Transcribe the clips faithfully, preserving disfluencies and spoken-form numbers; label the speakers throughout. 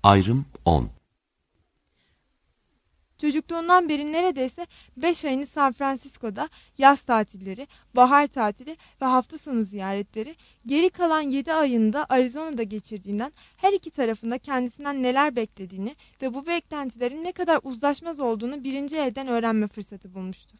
Speaker 1: Ayrım on.
Speaker 2: Çocukluğundan beri neredeyse beş ayını San Francisco'da, yaz tatilleri, bahar tatili ve hafta sonu ziyaretleri, geri kalan yedi ayını da Arizona'da geçirdiğinden her iki tarafında kendisinden neler beklediğini ve bu beklentilerin ne kadar uzlaşmaz olduğunu birinci elden öğrenme fırsatı bulmuştu.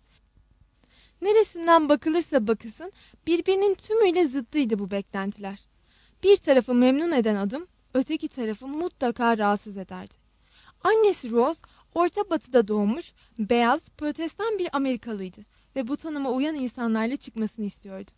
Speaker 2: Neresinden bakılırsa bakılsın birbirinin tümüyle zıttıydı bu beklentiler. Bir tarafı memnun eden adım, öteki tarafı mutlaka rahatsız ederdi. Annesi Rose, Orta Batı'da doğmuş, beyaz, protestan bir Amerikalıydı ve bu tanıma uyan insanlarla çıkmasını istiyordu.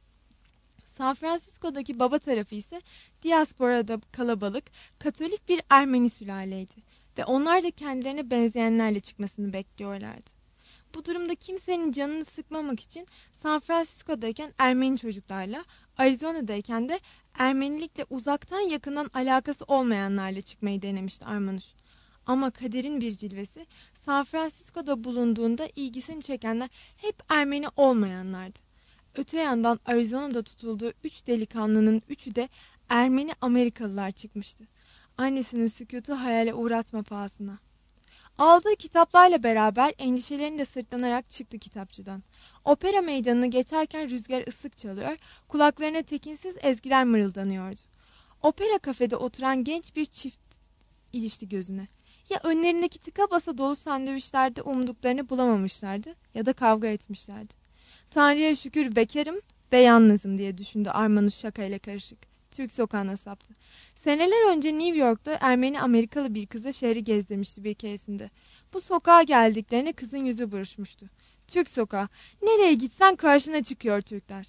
Speaker 2: San Francisco'daki baba tarafı ise diasporada kalabalık, Katolik bir Ermeni sülaleydi ve onlar da kendilerine benzeyenlerle çıkmasını bekliyorlardı. Bu durumda kimsenin canını sıkmamak için San Francisco'dayken Ermeni çocuklarla, Arizona'dayken de Ermenilikle uzaktan yakından alakası olmayanlarla çıkmayı denemişti Armanuş. Ama kaderin bir cilvesi, San Francisco'da bulunduğunda ilgisini çekenler hep Ermeni olmayanlardı. Öte yandan Arizona'da tutulduğu üç delikanlının üçü de Ermeni Amerikalılar çıkmıştı. Annesinin sükutu hayale uğratma pahasına. Aldığı kitaplarla beraber endişelerini de sırtlanarak çıktı kitapçıdan. Opera meydanını geçerken rüzgar ıslık çalıyor, kulaklarına tekinsiz ezgiler mırıldanıyordu. Opera kafede oturan genç bir çift ilişti gözüne. Ya önlerindeki tıka basa dolu sandviçlerde umduklarını bulamamışlardı ya da kavga etmişlerdi. Tanrı'ya şükür bekarım ve yalnızım diye düşündü Armanuş şakayla karışık. Türk sokağına saptı. Seneler önce New York'ta Ermeni Amerikalı bir kıza şehri gezdirmişti bir keresinde. Bu sokağa geldiklerinde kızın yüzü buruşmuştu. Türk sokağı, nereye gitsen karşına çıkıyor Türkler.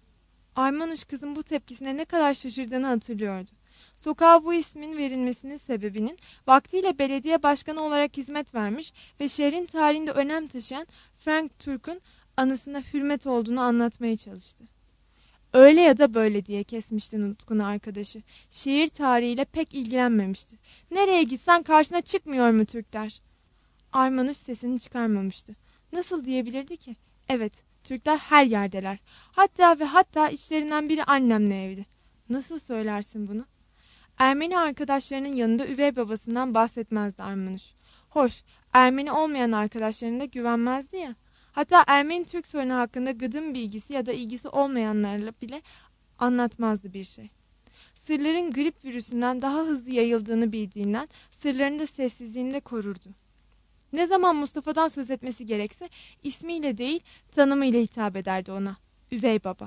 Speaker 2: Armanuş kızın bu tepkisine ne kadar şaşırdığını hatırlıyordu. Sokağa bu ismin verilmesinin sebebinin vaktiyle belediye başkanı olarak hizmet vermiş ve şehrin tarihinde önem taşıyan Frank Turk'un anısına hürmet olduğunu anlatmaya çalıştı. Öyle ya da böyle diye kesmişti nutkunu arkadaşı. Şehir tarihiyle pek ilgilenmemişti. Nereye gitsen karşına çıkmıyor mu Türkler? Armanuş sesini çıkarmamıştı. Nasıl diyebilirdi ki? Evet, Türkler her yerdeler. Hatta ve hatta içlerinden biri annemle evli. Nasıl söylersin bunu? Ermeni arkadaşlarının yanında üvey babasından bahsetmezdi Armanuş. Hoş, Ermeni olmayan arkadaşlarına güvenmezdi ya. Hatta Ermeni Türk sorunu hakkında gıdım bilgisi ya da ilgisi olmayanlarla bile anlatmazdı bir şey. Sırların grip virüsünden daha hızlı yayıldığını bildiğinden sırlarını da sessizliğinde korurdu. Ne zaman Mustafa'dan söz etmesi gerekse ismiyle değil tanımıyla hitap ederdi ona. Üvey baba.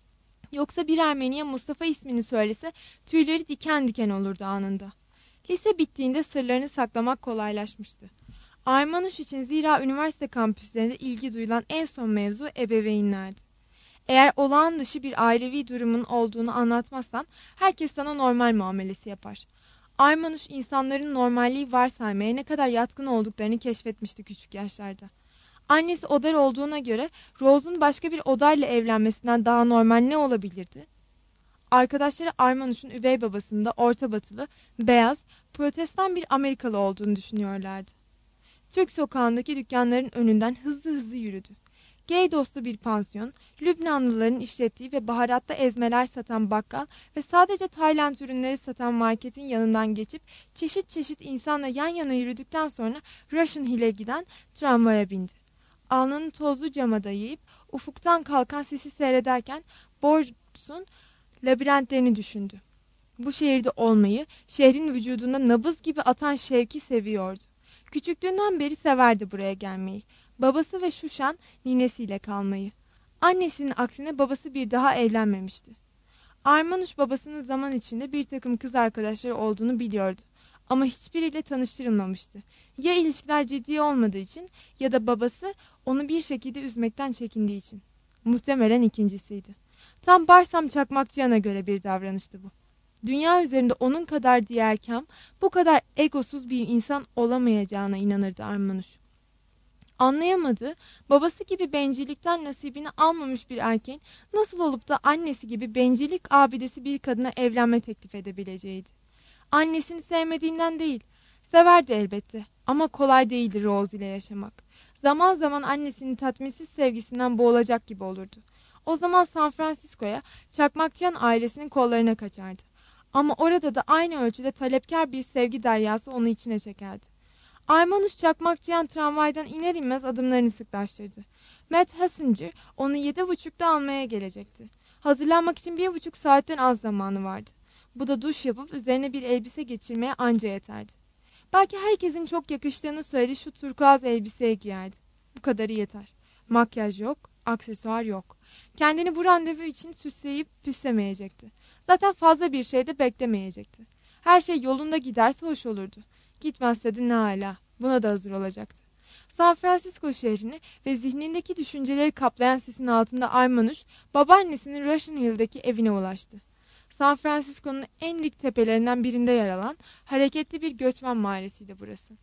Speaker 2: Yoksa bir Ermeniye Mustafa ismini söylese tüyleri diken diken olurdu anında. Lise bittiğinde sırlarını saklamak kolaylaşmıştı. Armanuş için zira üniversite kampüslerinde ilgi duyulan en son mevzu ebeveynlerdi. Eğer olağan dışı bir ailevi durumun olduğunu anlatmazsan herkes sana normal muamelesi yapar. Armanuş insanların normalliği varsaymaya ne kadar yatkın olduklarını keşfetmişti küçük yaşlarda. Annesi Odar olduğuna göre Rose'un başka bir Odar'la evlenmesinden daha normal ne olabilirdi? Arkadaşları Armanuş'un üvey babasının da Orta Batılı, beyaz, protestan bir Amerikalı olduğunu düşünüyorlardı. Türk sokağındaki dükkanların önünden hızlı hızlı yürüdü. Gay dostu bir pansiyon, Lübnanlıların işlettiği ve baharatta ezmeler satan bakkal ve sadece Tayland ürünleri satan marketin yanından geçip çeşit çeşit insanla yan yana yürüdükten sonra Russian Hill'e giden tramvaya bindi. Alnını tozlu cama dayayıp ufuktan kalkan sesi seyrederken Bords'un labirentlerini düşündü. Bu şehirde olmayı, şehrin vücudunda nabız gibi atan şevki seviyordu. Küçüklüğünden beri severdi buraya gelmeyi. Babası ve Şuşan ninesiyle kalmayı. Annesinin aksine babası bir daha evlenmemişti. Armanuş babasının zaman içinde bir takım kız arkadaşları olduğunu biliyordu. Ama hiçbiriyle tanıştırılmamıştı. Ya ilişkiler ciddi olmadığı için ya da babası onu bir şekilde üzmekten çekindiği için. Muhtemelen ikincisiydi. Tam Barsam Çakmakçıyan'a göre bir davranıştı bu. Dünya üzerinde onun kadar diğerkam, bu kadar egosuz bir insan olamayacağına inanırdı Armanuş. Anlayamadığı, babası gibi bencillikten nasibini almamış bir erkeğin nasıl olup da annesi gibi bencillik abidesi bir kadına evlenme teklif edebileceğiydi. Annesini sevmediğinden değil, severdi elbette ama kolay değildi Rose ile yaşamak. Zaman zaman annesinin tatminsiz sevgisinden boğulacak gibi olurdu. O zaman San Francisco'ya Çakmakçıyan ailesinin kollarına kaçardı. Ama orada da aynı ölçüde talepkar bir sevgi deryası onu içine çekerdi. Armanus Çakmakçıyan tramvaydan iner inmez adımlarını sıklaştırdı. Matt Hassinger onu yedi buçukta almaya gelecekti. Hazırlanmak için bir buçuk saatten az zamanı vardı. Bu da duş yapıp üzerine bir elbise geçirmeye anca yeterdi. Belki herkesin çok yakıştığını söylediği şu turkuaz elbiseyi giyerdi. Bu kadarı yeter. Makyaj yok, aksesuar yok. Kendini bu randevu için süsleyip püslemeyecekti. Zaten fazla bir şey de beklemeyecekti. Her şey yolunda giderse hoş olurdu. Gitmezse de ne âlâ. Buna da hazır olacaktı. San Francisco şehrini ve zihnindeki düşünceleri kaplayan sisin altında Armanuş, babaannesinin Russian Hill'deki evine ulaştı. San Francisco'nun en dik tepelerinden birinde yer alan hareketli bir göçmen mahallesiydi burası.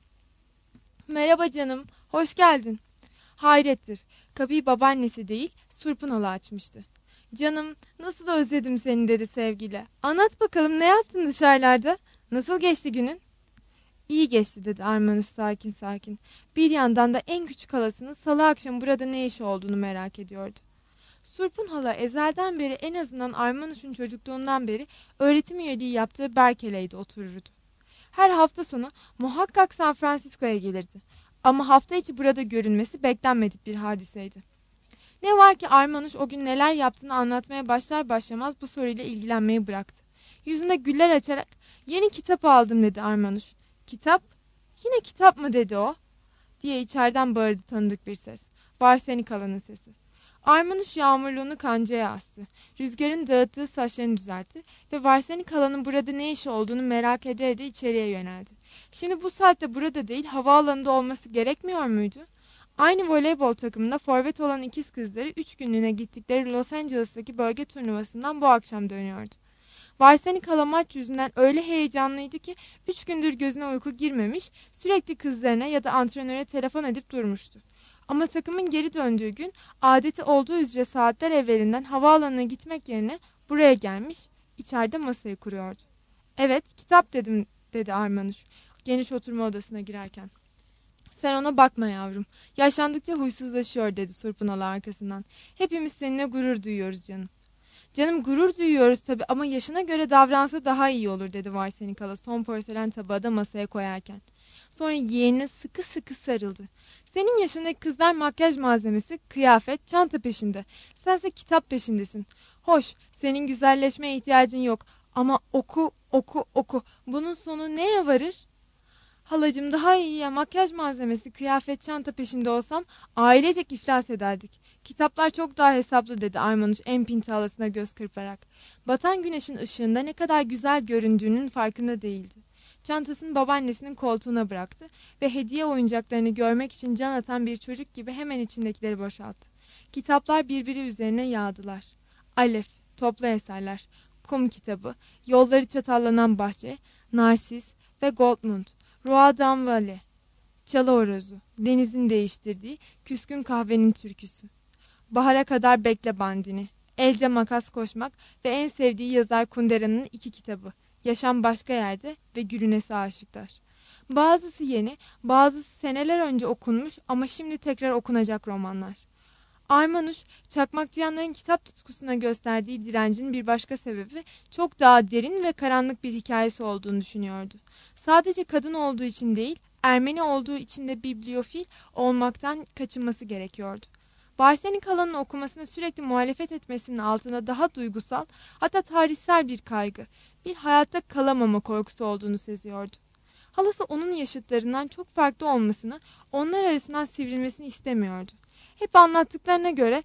Speaker 2: Merhaba canım, hoş geldin. Hayrettir, kapıyı babaannesi değil, Surp'un hala açmıştı. Canım, nasıl özledim seni dedi sevgiyle. Anlat bakalım, ne yaptın dışarılarda? Nasıl geçti günün? İyi geçti dedi Armanus sakin sakin. Bir yandan da en küçük halasının salı akşamı burada ne işi olduğunu merak ediyordu. Surp'un hala ezelden beri, en azından Armanus'un çocukluğundan beri öğretim üyeliği yaptığı Berkeley'de otururdu. Her hafta sonu muhakkak San Francisco'ya gelirdi. Ama hafta içi burada görünmesi beklenmedik bir hadiseydi. Ne var ki Armanus o gün neler yaptığını anlatmaya başlar başlamaz bu soruyla ilgilenmeyi bıraktı. Yüzünde güller açarak yeni kitap aldım dedi Armanus. Kitap? Yine kitap mı dedi o? Diye içeriden bağırdı tanıdık bir ses. Varsenikalı'nın sesi. Armanus yağmurluğunu kancaya astı. Rüzgarın dağıttığı saçlarını düzeltti ve Varsenikalı'nın burada ne işi olduğunu merak ede ede içeriye yöneldi. Şimdi bu saatte burada değil, havaalanında olması gerekmiyor muydu? Aynı voleybol takımında forvet olan ikiz kızları üç günlüğüne gittikleri Los Angeles'taki bölge turnuvasından bu akşam dönüyordu. Varsenikalı maç yüzünden öyle heyecanlıydı ki üç gündür gözüne uyku girmemiş, sürekli kızlarına ya da antrenöre telefon edip durmuştu. Ama takımın geri döndüğü gün adeti olduğu üzere saatler evvelinden havaalanına gitmek yerine buraya gelmiş, içeride masayı kuruyordu. Evet, kitap dedim dedi Armanus geniş oturma odasına girerken. Sen ona bakma yavrum. Yaşlandıkça huysuzlaşıyor dedi Surpunalı arkasından. Hepimiz seninle gurur duyuyoruz canım. Canım gurur duyuyoruz tabii ama yaşına göre davransa daha iyi olur dedi Varsenikala son porselen tabağı da masaya koyarken. Sonra yeğenine sıkı sıkı sarıldı. Senin yaşındaki kızlar makyaj malzemesi, kıyafet, çanta peşinde. Sense kitap peşindesin. Hoş, senin güzelleşmeye ihtiyacın yok. Ama oku, oku, oku. Bunun sonu neye varır? Halacığım daha iyi ya, makyaj malzemesi, kıyafet, çanta peşinde olsam ailecek iflas ederdik. Kitaplar çok daha hesaplı dedi Armanus en pinti halasına göz kırparak. Batan güneşin ışığında ne kadar güzel göründüğünün farkında değildi. Çantasını babaannesinin koltuğuna bıraktı ve hediye oyuncaklarını görmek için can atan bir çocuk gibi hemen içindekileri boşalttı. Kitaplar birbiri üzerine yağdılar. Alef, toplu eserler, kum kitabı, yolları çatallanan bahçe, Narsis ve Goldmund, Roi d'Anvale, Çalı Horozu, denizin değiştirdiği küskün kahvenin türküsü. Bahara kadar bekle bandini, elde makas koşmak ve en sevdiği yazar Kundera'nın iki kitabı. Yaşam başka yerde ve Gülünesi aşıklar. Bazısı yeni, bazısı seneler önce okunmuş ama şimdi tekrar okunacak romanlar. Armanus, çakmakçıyanların kitap tutkusuna gösterdiği direncin bir başka sebebi çok daha derin ve karanlık bir hikayesi olduğunu düşünüyordu. Sadece kadın olduğu için değil, Ermeni olduğu için de bibliofil olmaktan kaçınması gerekiyordu. Varsenikalı'nın okumasına sürekli muhalefet etmesinin altında daha duygusal, hatta tarihsel bir kaygı, bir hayatta kalamama korkusu olduğunu seziyordu. Halası onun yaşıtlarından çok farklı olmasını, onlar arasından sivrilmesini istemiyordu. Hep anlattıklarına göre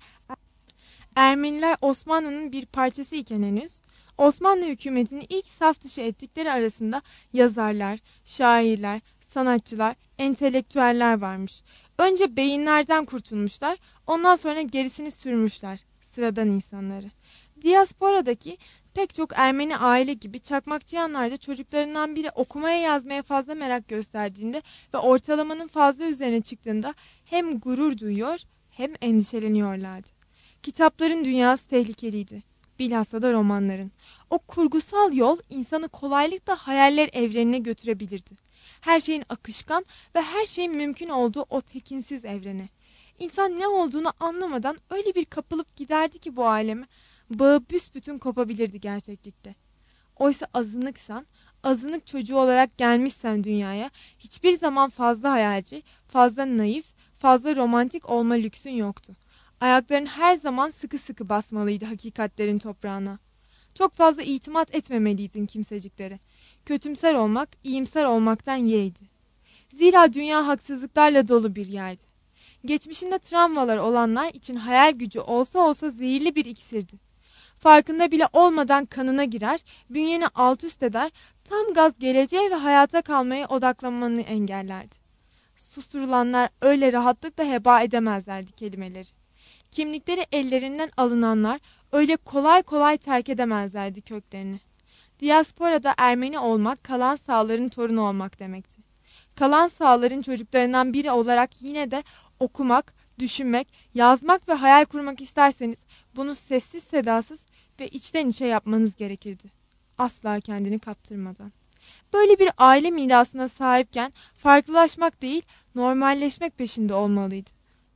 Speaker 2: Ermeniler Osmanlı'nın bir parçası iken henüz, Osmanlı hükümetini ilk saf dışı ettikleri arasında yazarlar, şairler, sanatçılar, entelektüeller varmış. Önce beyinlerden kurtulmuşlar, ondan sonra gerisini sürmüşler, sıradan insanları. Diasporadaki pek çok Ermeni aile gibi çakmakçıyanlar da çocuklarından biri okumaya yazmaya fazla merak gösterdiğinde ve ortalamanın fazla üzerine çıktığında hem gurur duyuyor hem endişeleniyorlardı. Kitapların dünyası tehlikeliydi. Bilhassa da romanların. O kurgusal yol insanı kolaylıkla hayaller evrenine götürebilirdi. Her şeyin akışkan ve her şeyin mümkün olduğu o tekinsiz evrene. İnsan ne olduğunu anlamadan öyle bir kapılıp giderdi ki bu aleme, bağı büsbütün kopabilirdi gerçeklikte. Oysa azınlıksan, azınlık çocuğu olarak gelmişsen dünyaya, hiçbir zaman fazla hayalci, fazla naif, fazla romantik olma lüksün yoktu. Ayakların her zaman sıkı sıkı basmalıydı hakikatlerin toprağına. Çok fazla itimat etmemeliydin kimseciklere. Kötümser olmak, iyimser olmaktan yeğdi. Zira dünya haksızlıklarla dolu bir yerdi. Geçmişinde travmalar olanlar için hayal gücü olsa olsa zehirli bir iksirdi. Farkında bile olmadan kanına girer, bünyeni alt üst eder, tam gaz geleceğe ve hayata kalmaya odaklanmanı engellerdi. Susturulanlar öyle rahatlıkla heba edemezlerdi kelimeleri. Kimlikleri ellerinden alınanlar öyle kolay kolay terk edemezlerdi köklerini. Diasporada Ermeni olmak, kalan sağların torunu olmak demekti. Kalan sağların çocuklarından biri olarak yine de okumak, düşünmek, yazmak ve hayal kurmak isterseniz bunu sessiz sedasız ve içten içe yapmanız gerekirdi. Asla kendini kaptırmadan. Böyle bir aile mirasına sahipken farklılaşmak değil, normalleşmek peşinde olmalıydı.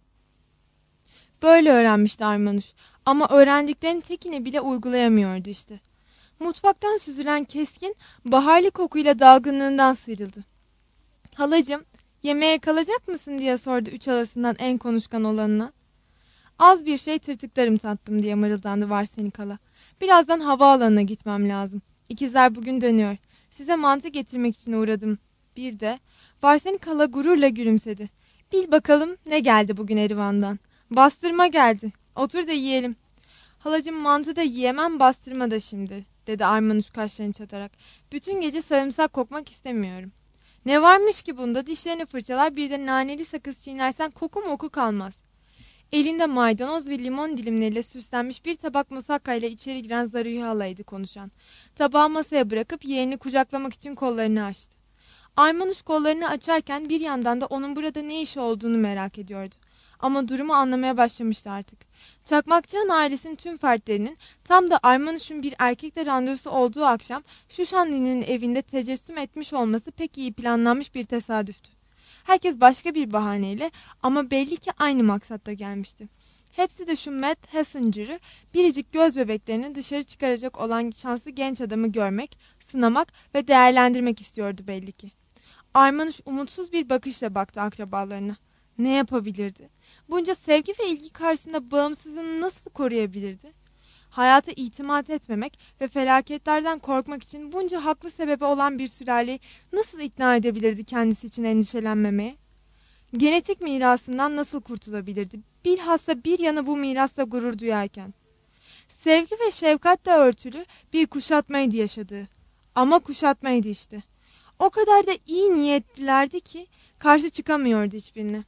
Speaker 2: Böyle öğrenmişti Armanuş ama öğrendiklerinin tekini bile uygulayamıyordu işte. Mutfaktan süzülen keskin, baharlı kokuyla dalgınlığından sıyrıldı. Halacığım, yemeğe kalacak mısın diye sordu üç halasından en konuşkan olanına. Az bir şey tırtıklarım tattım diye mırıldandı Varsenik hala. Birazdan havaalanına gitmem lazım. İkizler bugün dönüyor. Size mantı getirmek için uğradım. Bir de Varsenik hala gururla gülümsedi. Bil bakalım ne geldi bugün Erivan'dan. Bastırma geldi. Otur da yiyelim. Halacığım mantı da yiyemem, bastırma da şimdi, dedi Armanuş kaşlarını çatarak. Bütün gece sarımsak kokmak istemiyorum. Ne varmış ki bunda? Dişlerini fırçalar, bir de naneli sakız çiğnersen koku moku kalmaz. Elinde maydanoz ve limon dilimleriyle süslenmiş bir tabak musakka ile içeri giren Zaruhi halaydı konuşan. Tabağı masaya bırakıp yeğenini kucaklamak için kollarını açtı. Armanuş kollarını açarken bir yandan da onun burada ne işi olduğunu merak ediyordu. Ama durumu anlamaya başlamıştı artık. Çakmakçı'nın ailesinin tüm fertlerinin tam da Armanuş'un bir erkekle randevusu olduğu akşam Şuşanlı'nın evinde tecessüm etmiş olması pek iyi planlanmış bir tesadüftü. Herkes başka bir bahaneyle ama belli ki aynı maksatta gelmişti. Hepsi de şu Matt Hassinger'ı, biricik göz bebeklerini dışarı çıkaracak olan şanslı genç adamı görmek, sınamak ve değerlendirmek istiyordu belli ki. Armanuş umutsuz bir bakışla baktı akrabalarına. Ne yapabilirdi? Bunca sevgi ve ilgi karşısında bağımsızlığını nasıl koruyabilirdi? Hayata itimat etmemek ve felaketlerden korkmak için bunca haklı sebebi olan bir sülaleyi nasıl ikna edebilirdi kendisi için endişelenmemeye? Genetik mirasından nasıl kurtulabilirdi? Bilhassa bir yana bu mirasla gurur duyarken. Sevgi ve şefkatle örtülü bir kuşatmaydı yaşadığı. Ama kuşatmaydı işte. O kadar da iyi niyetlilerdi ki karşı çıkamıyordu hiçbirine.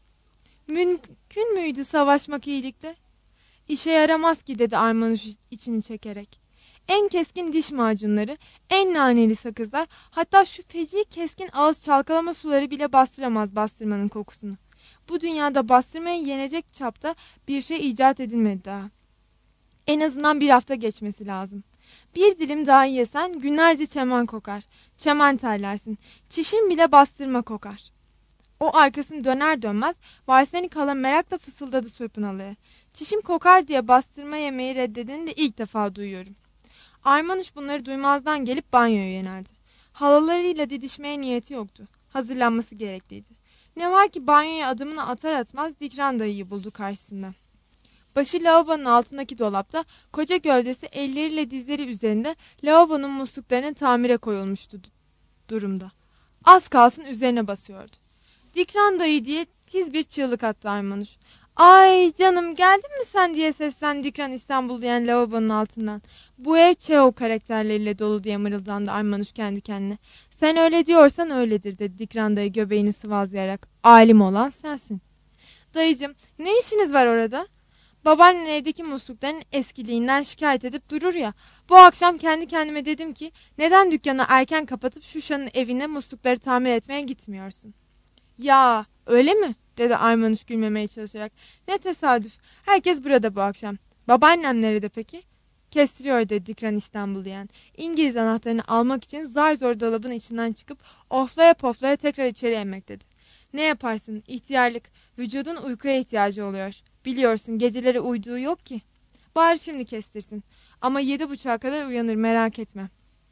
Speaker 2: Mümkün müydü savaşmak iyilikle? İşe yaramaz ki, dedi Armanuş içini çekerek. En keskin diş macunları, en naneli sakızlar, hatta şu feci keskin ağız çalkalama suları bile bastıramaz bastırmanın kokusunu. Bu dünyada bastırmayı yenecek çapta bir şey icat edilmedi daha. En azından bir hafta geçmesi lazım. Bir dilim daha yesen günlerce çemen kokar. Çemen terlersin. Çişin bile bastırma kokar. O arkasını döner dönmez Varsenik hala merakla fısıldadı Surpınalı'ya. Çişim kokar diye bastırma yemeği reddedeni de ilk defa duyuyorum. Armanuş bunları duymazdan gelip banyoya yöneldi. Halalarıyla didişmeye niyeti yoktu. Hazırlanması gerekliydi. Ne var ki banyoya adımını atar atmaz Dikran dayıyı buldu karşısında. Başı lavabonun altındaki dolapta, koca gövdesi elleriyle dizleri üzerinde lavabonun musluklarının tamire koyulmuştu durumda. Az kalsın üzerine basıyordu. Dikran dayı diye tiz bir çığlık attı Armanuş. Ay canım, geldin mi sen diye seslendi Dikran İstanbul diyen lavabonun altından. Bu ev Çehov karakterleriyle dolu diye mırıldandı Armanuş kendi kendine. Sen öyle diyorsan öyledir, dedi Dikran dayı göbeğini sıvazlayarak. Alim olan sensin. Dayıcım, ne işiniz var orada? Babaannen evdeki muslukların eskiliğinden şikayet edip durur ya. Bu akşam kendi kendime dedim ki neden dükkanı erken kapatıp Şuşa'nın evine muslukları tamir etmeye gitmiyorsun? Ya öyle mi? Dedi Armanuş gülmemeye çalışarak. Ne tesadüf. Herkes burada bu akşam. Babaannem nerede peki? Kestiriyor, dedi Dikran İstanbul diyen. İngiliz anahtarını almak için zar zor dolabın içinden çıkıp oflaya poflaya tekrar içeri emmek dedi. Ne yaparsın? İhtiyarlık. Vücudun uykuya ihtiyacı oluyor. Biliyorsun geceleri uyuduğu yok ki. Bari şimdi kestirsin. Ama yedi buçuğa kadar uyanır, merak etme.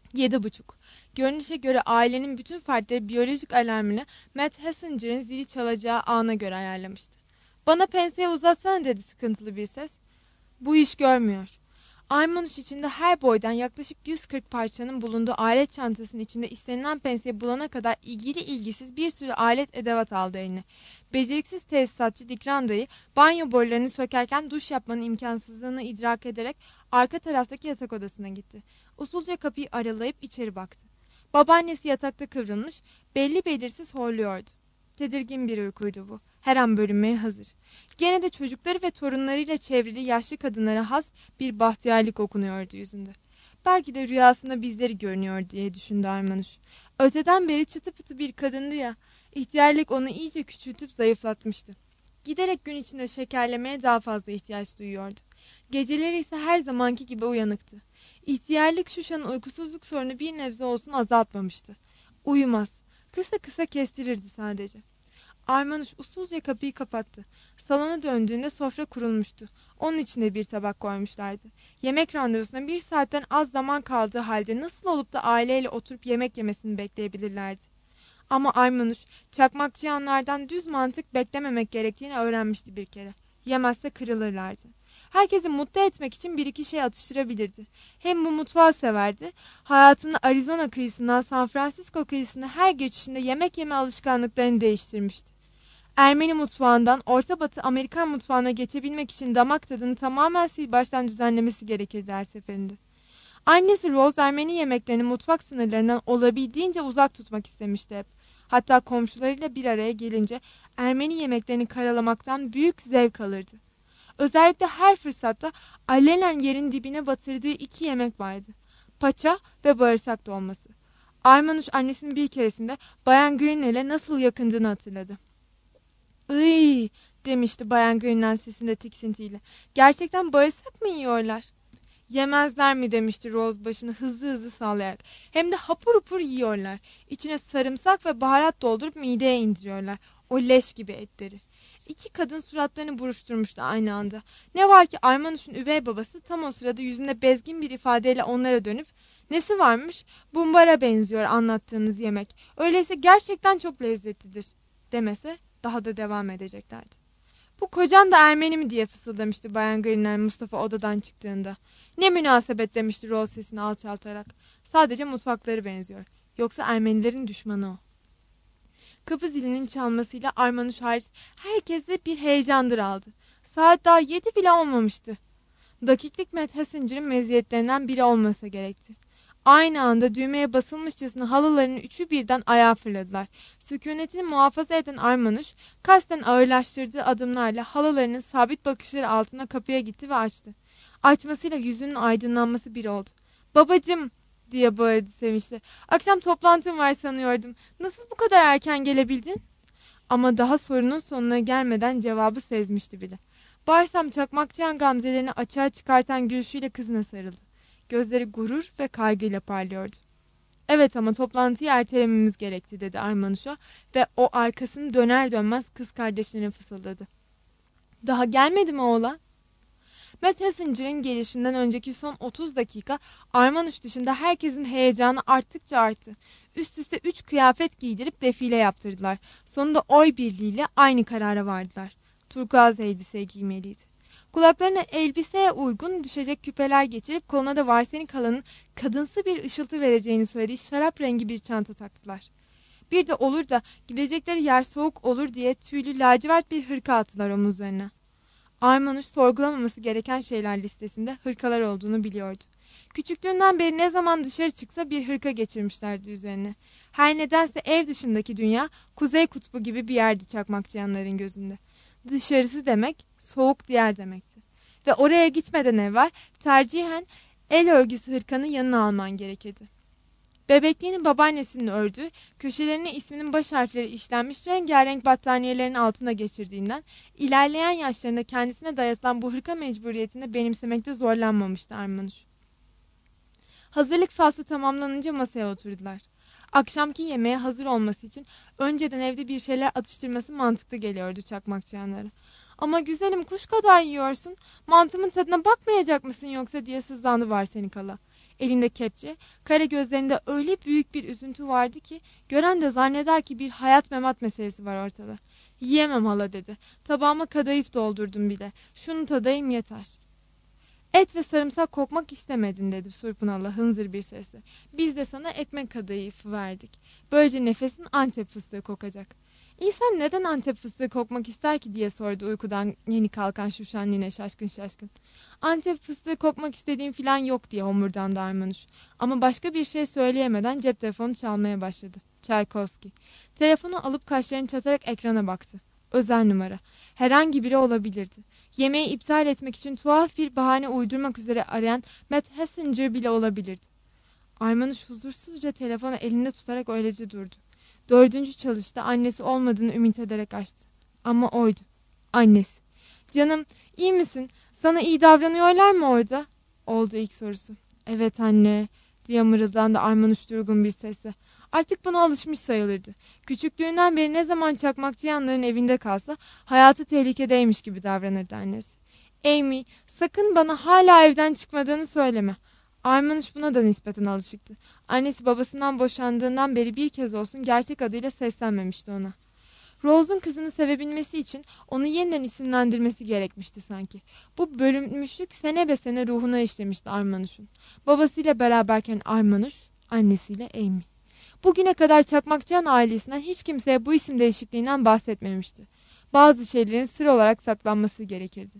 Speaker 2: Yedi buçuk. Görünüşe göre ailenin bütün fertleri biyolojik alarmını Matt Hassinger'ın zili çalacağı ana göre ayarlamıştı. "Bana penseyi uzatsana," dedi sıkıntılı bir ses. "Bu iş görmüyor." Aymanuş içinde her boydan yaklaşık yüz kırk parçanın bulunduğu alet çantasının içinde istenilen penseyi bulana kadar ilgili ilgisiz bir sürü alet edevat aldı eline. Beceriksiz tesisatçı Dikran dayı banyo borularını sökerken duş yapmanın imkansızlığını idrak ederek arka taraftaki yatak odasına gitti. Usulca kapıyı aralayıp içeri baktı. Babaannesi yatakta kıvrılmış, belli belirsiz horluyordu. Tedirgin bir uykuydu bu. Her an bölünmeye hazır. Gene de çocukları ve torunlarıyla çevrili yaşlı kadınlara has bir bahtiyarlık okunuyordu yüzünde. Belki de rüyasında bizleri görünüyor diye düşündü Armanuş. Öteden beri çıtı pıtı bir kadındı ya. İhtiyarlık onu iyice küçültüp zayıflatmıştı. Giderek gün içinde şekerlemeye daha fazla ihtiyaç duyuyordu. Geceleri ise her zamanki gibi uyanıktı. İhtiyarlık Şuşa'nın uykusuzluk sorunu bir nebze olsun azaltmamıştı. Uyumaz. Kısa kısa kestirirdi sadece. Armanuş usulca kapıyı kapattı. Salona döndüğünde sofra kurulmuştu. Onun içine bir tabak koymuşlardı. Yemek randevusuna bir saatten az zaman kaldığı halde nasıl olup da aileyle oturup yemek yemesini bekleyebilirlerdi? Ama Armanuş çakmakçıyanlardan düz mantık beklememek gerektiğini öğrenmişti bir kere. Yemezse kırılırlardı. Herkesi mutlu etmek için bir iki şey atıştırabilirdi. Hem bu mutfağı severdi. Hayatının Arizona kıyısından San Francisco kıyısına her geçişinde yemek yeme alışkanlıklarını değiştirmişti. Ermeni mutfağından Orta Batı Amerikan mutfağına geçebilmek için damak tadını tamamen sil baştan düzenlemesi gerekirdi her seferinde. Annesi Rose Ermeni yemeklerini mutfak sınırlarından olabildiğince uzak tutmak istemişti hep. Hatta komşularıyla bir araya gelince Ermeni yemeklerini karalamaktan büyük zevk alırdı. Özellikle her fırsatta alenen yerin dibine batırdığı iki yemek vardı. Paça ve bağırsak dolması. Armanuş annesinin bir keresinde Bayan Green'le nasıl yakındığını hatırladı. "Iy," demişti Bayan Green'in sesinde tiksintiyle. "Gerçekten bağırsak mı yiyorlar?" "Yemezler mi?" demişti Rose başını hızlı hızlı sallayarak. "Hem de hapur hapur yiyorlar. İçine sarımsak ve baharat doldurup mideye indiriyorlar. O leş gibi etleri." İki kadın suratlarını buruşturmuştu aynı anda. Ne var ki Armanuş'un üvey babası tam o sırada yüzünde bezgin bir ifadeyle onlara dönüp "Nesi varmış? Bumbara benziyor anlattığınız yemek. Öyleyse gerçekten çok lezzetlidir," demese daha da devam edeceklerdi. "Bu kocan da Ermeni mi?" diye fısıldamıştı Bayan Greenland Mustafa odadan çıktığında. "Ne münasebet," demişti Rose sesini alçaltarak. "Sadece mutfakları benziyor. Yoksa Ermenilerin düşmanı o." Kapı zilinin çalmasıyla Armanuş hariç herkese bir heyecandır aldı. Saat daha yedi bile olmamıştı. Dakiklik Matt Hassinger'ın meziyetlerinden biri olmasa gerekti. Aynı anda düğmeye basılmışçasına halıların üçü birden ayağa fırladılar. Sükunetini muhafaza eden Armanuş, kasten ağırlaştırdığı adımlarla halılarının sabit bakışları altına kapıya gitti ve açtı. Açmasıyla yüzünün aydınlanması bir oldu. "Babacığım!" diye bağırdı sevinçle. "Akşam toplantım var sanıyordum. Nasıl bu kadar erken gelebildin?" Ama daha sorunun sonuna gelmeden cevabı sezmişti bile. Bağırsam çakmakçıyan gamzelerini açığa çıkartan gülüşüyle kızına sarıldı. Gözleri gurur ve kaygıyla parlıyordu. "Evet ama toplantıyı ertelememiz gerekti," dedi Armanuş'a ve o arkasını döner dönmez kız kardeşine fısıldadı. "Daha gelmedi mi oğlan?" Matt Hassinger'ın gelişinden önceki son otuz dakika Armanuş dışında herkesin heyecanı arttıkça arttı. Üst üste üç kıyafet giydirip defile yaptırdılar. Sonunda oy birliğiyle aynı karara vardılar. Turkuaz elbise giymeliydi. Kulaklarına elbiseye uygun düşecek küpeler geçirip koluna da varsenik halanın kadınsı bir ışıltı vereceğini söylediği şarap rengi bir çanta taktılar. Bir de olur da gidecekleri yer soğuk olur diye tüylü lacivert bir hırka attılar omuzlarına. Armanuş sorgulamaması gereken şeyler listesinde hırkalar olduğunu biliyordu. Küçüklüğünden beri ne zaman dışarı çıksa bir hırka geçirmişlerdi üzerine. Her nedense ev dışındaki dünya Kuzey Kutbu gibi bir yerdi çakmakçıyanların gözünde. Dışarısı demek soğuk diğer demekti. Ve oraya gitmeden evvel tercihen el örgüsü hırkanın yanına alman gerekirdi. Bebekliğini babaannesinin ördüğü, köşelerine isminin baş harfleri işlenmiş rengarenk battaniyelerin altına geçirdiğinden ilerleyen yaşlarında kendisine dayatılan bu hırka mecburiyetini benimsemekte zorlanmamıştı Armanuş. Hazırlık faslı tamamlanınca masaya oturdular. Akşamki yemeğe hazır olması için önceden evde bir şeyler atıştırması mantıklı geliyordu çakmakçıyanlara. "Ama güzelim kuş kadar yiyorsun, mantımın tadına bakmayacak mısın yoksa?" diye sızlandı Varsenik hala. elinde kepçe, kara gözlerinde öyle büyük bir üzüntü vardı ki gören de zanneder ki bir hayat memat meselesi var ortada. Yiyemem hala dedi. Tabağıma kadayıf doldurdum bile. Şunu tadayım yeter. Et ve sarımsak kokmak istemedin dedi Surpunal'a hınzır bir sesle. Biz de sana ekmek kadayıfı verdik. Böylece nefesin Antep fıstığı kokacak. İnsan neden Antep fıstığı kokmak ister ki diye sordu uykudan yeni kalkan Şuşan nine şaşkın şaşkın. Antep fıstığı kokmak istediğim filan yok diye homurdandı Armanuş. Ama başka bir şey söyleyemeden cep telefonu çalmaya başladı. Çaykovski. Telefonu alıp kaşlarını çatarak ekrana baktı. Özel numara. Herhangi biri olabilirdi. Yemeği iptal etmek için tuhaf bir bahane uydurmak üzere arayan Matt Hassinger bile olabilirdi. Armanuş huzursuzca telefonu elinde tutarak öylece durdu. Dördüncü çalışta annesi olmadığını ümit ederek açtı. Ama oydu. Annesi. Canım, iyi misin? Sana iyi davranıyorlar mı orada? Oldu ilk sorusu. Evet anne, diye mırıldandı Armanuş durgun bir sesle. Artık buna alışmış sayılırdı. Küçüklüğünden beri ne zaman çakmakçı yanların evinde kalsa hayatı tehlikedeymiş gibi davranırdı annesi. Amy, sakın bana hala evden çıkmadığını söyleme. Armanuş buna da nispeten alışıktı. Annesi babasından boşandığından beri bir kez olsun gerçek adıyla seslenmemişti ona. Rose'un kızını sevebilmesi için onu yeniden isimlendirmesi gerekmişti sanki. Bu bölünmüşlük sene be sene ruhuna işlemişti Armanuş'un. Babasıyla beraberken Armanuş, annesiyle Amy. Bugüne kadar Çakmakçıyan ailesinden hiç kimseye bu isim değişikliğinden bahsetmemişti. Bazı şeylerin sır olarak saklanması gerekirdi.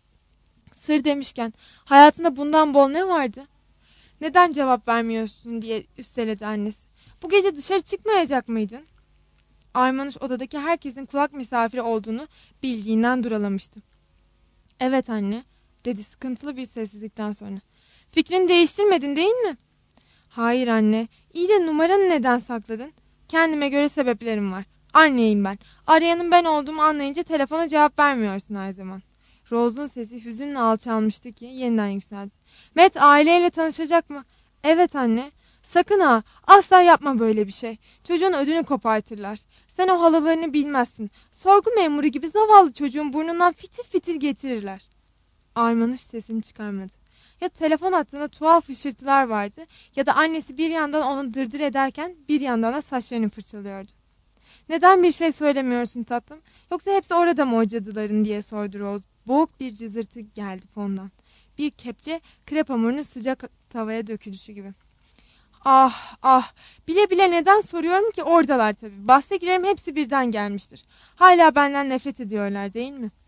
Speaker 2: Sır demişken hayatında bundan bol ne vardı? Neden cevap vermiyorsun diye üsteledi annesi. Bu gece dışarı çıkmayacak mıydın? Armanuş odadaki herkesin kulak misafiri olduğunu bildiğinden duralamıştı. Evet anne, dedi sıkıntılı bir sessizlikten sonra. Fikrini değiştirmedin değil mi? Hayır anne, iyi de numaranı neden sakladın? Kendime göre sebeplerim var. Anneyim ben. Arayanın ben olduğumu anlayınca telefona cevap vermiyorsun her zaman. Rose'un sesi hüzünle alçalmıştı ki yeniden yükseldi. Matt aileyle tanışacak mı? Evet anne. Sakın ha, asla yapma böyle bir şey. Çocuğun ödünü kopartırlar. Sen o halalarını bilmezsin. Sorgu memuru gibi zavallı çocuğun burnundan fitil fitil getirirler. Armanuş sesini çıkarmadı. Ya telefon hattında tuhaf hışırtılar vardı ya da annesi bir yandan onu dırdır ederken bir yandan da saçlarını fırçalıyordu. Neden bir şey söylemiyorsun tatlım? Yoksa hepsi orada mı o cadıların diye sordu Rose. Boğuk bir cızırtı geldi fondan. Bir kepçe krep hamurunun sıcak tavaya dökülüşü gibi. Ah ah, bile bile neden soruyorum ki oradalar tabii. Bahse girerim hepsi birden gelmiştir. Hala benden nefret ediyorlar değil mi?